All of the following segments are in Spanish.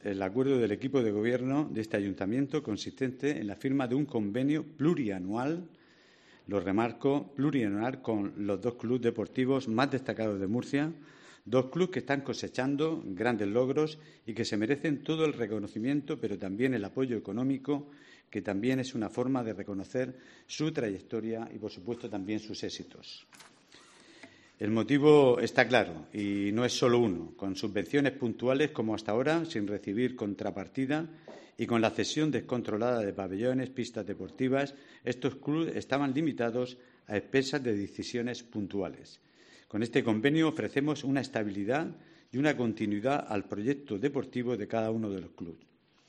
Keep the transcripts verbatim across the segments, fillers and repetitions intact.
el acuerdo del equipo de gobierno de este ayuntamiento consistente en la firma de un convenio plurianual, lo remarco, plurianual con los dos clubes deportivos más destacados de Murcia, dos clubes que están cosechando grandes logros y que se merecen todo el reconocimiento, pero también el apoyo económico, que también es una forma de reconocer su trayectoria y, por supuesto, también sus éxitos. El motivo está claro y no es solo uno. Con subvenciones puntuales como hasta ahora, sin recibir contrapartida y con la cesión descontrolada de pabellones, pistas deportivas, estos clubes estaban limitados a expensas de decisiones puntuales. Con este convenio ofrecemos una estabilidad y una continuidad al proyecto deportivo de cada uno de los clubes.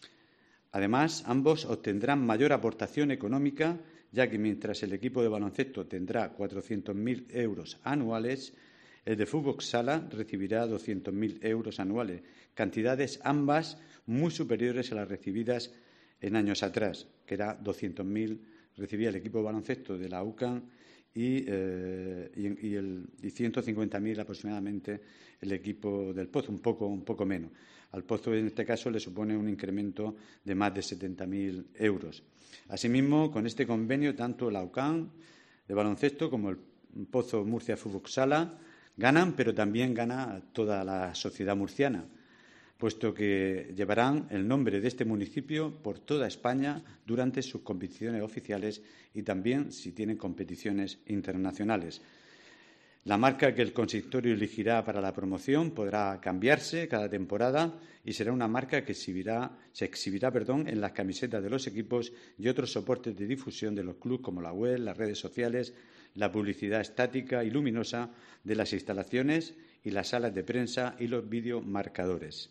Además, ambos obtendrán mayor aportación económica, ya que mientras el equipo de baloncesto tendrá cuatrocientos mil euros anuales, el de fútbol sala recibirá doscientos mil euros anuales, cantidades ambas muy superiores a las recibidas en años atrás, que era doscientos mil recibía el equipo de baloncesto de la U C A M y, eh, y, y, el, y ciento cincuenta mil aproximadamente el equipo del Pozo, un poco, un poco menos. Al Pozo, en este caso, le supone un incremento de más de setenta mil euros. Asimismo, con este convenio, tanto la U C A M de baloncesto como el Pozo Murcia Fútbol Sala ganan, pero también gana toda la sociedad murciana, puesto que llevarán el nombre de este municipio por toda España durante sus competiciones oficiales y también si tienen competiciones internacionales. La marca que el consistorio elegirá para la promoción podrá cambiarse cada temporada y será una marca que exhibirá, se exhibirá perdón, en las camisetas de los equipos y otros soportes de difusión de los clubes como la web, las redes sociales, la publicidad estática y luminosa de las instalaciones y las salas de prensa y los videomarcadores.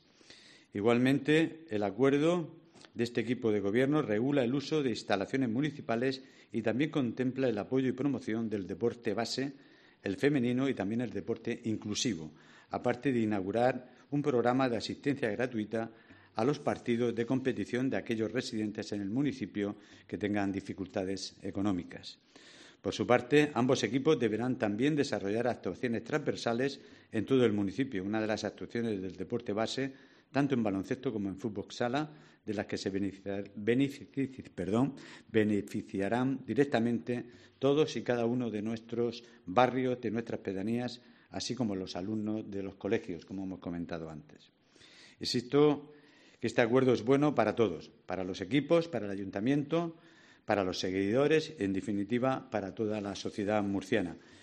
Igualmente, el acuerdo de este equipo de gobierno regula el uso de instalaciones municipales y también contempla el apoyo y promoción del deporte base, el femenino y también el deporte inclusivo, aparte de inaugurar un programa de asistencia gratuita a los partidos de competición de aquellos residentes en el municipio que tengan dificultades económicas. Por su parte, ambos equipos deberán también desarrollar actuaciones transversales en todo el municipio. Una de las actuaciones del deporte base, tanto en baloncesto como en fútbol sala, de las que se beneficiar, benefici, perdón, beneficiarán directamente todos y cada uno de nuestros barrios, de nuestras pedanías, así como los alumnos de los colegios, como hemos comentado antes. Insisto que este acuerdo es bueno para todos, para los equipos, para el ayuntamiento, para los seguidores, en definitiva, para toda la sociedad murciana.